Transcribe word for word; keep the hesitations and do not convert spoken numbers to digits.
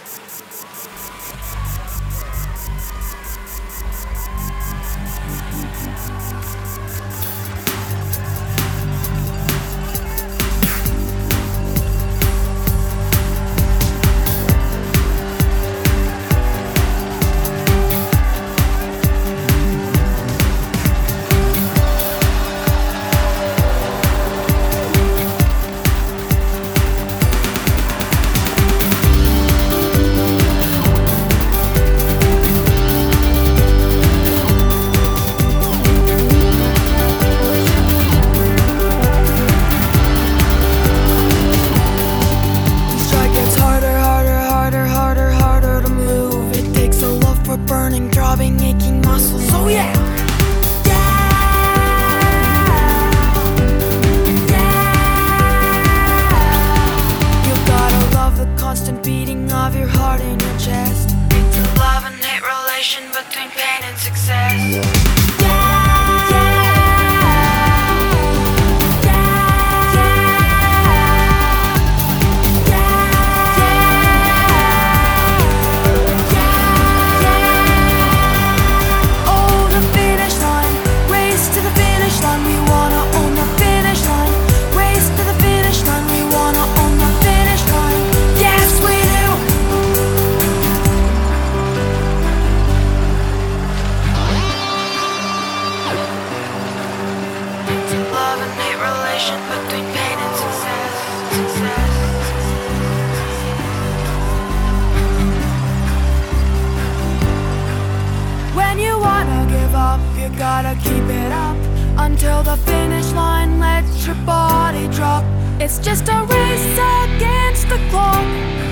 Burning, throbbing, aching muscles. Oh yeah! Constant beating of your heart in your chest. It's a love and hate relation between pain and success. Between pain and success, success. When you wanna give up, you gotta keep it up until the finish line. Let your body drop. It's just a race against the clock.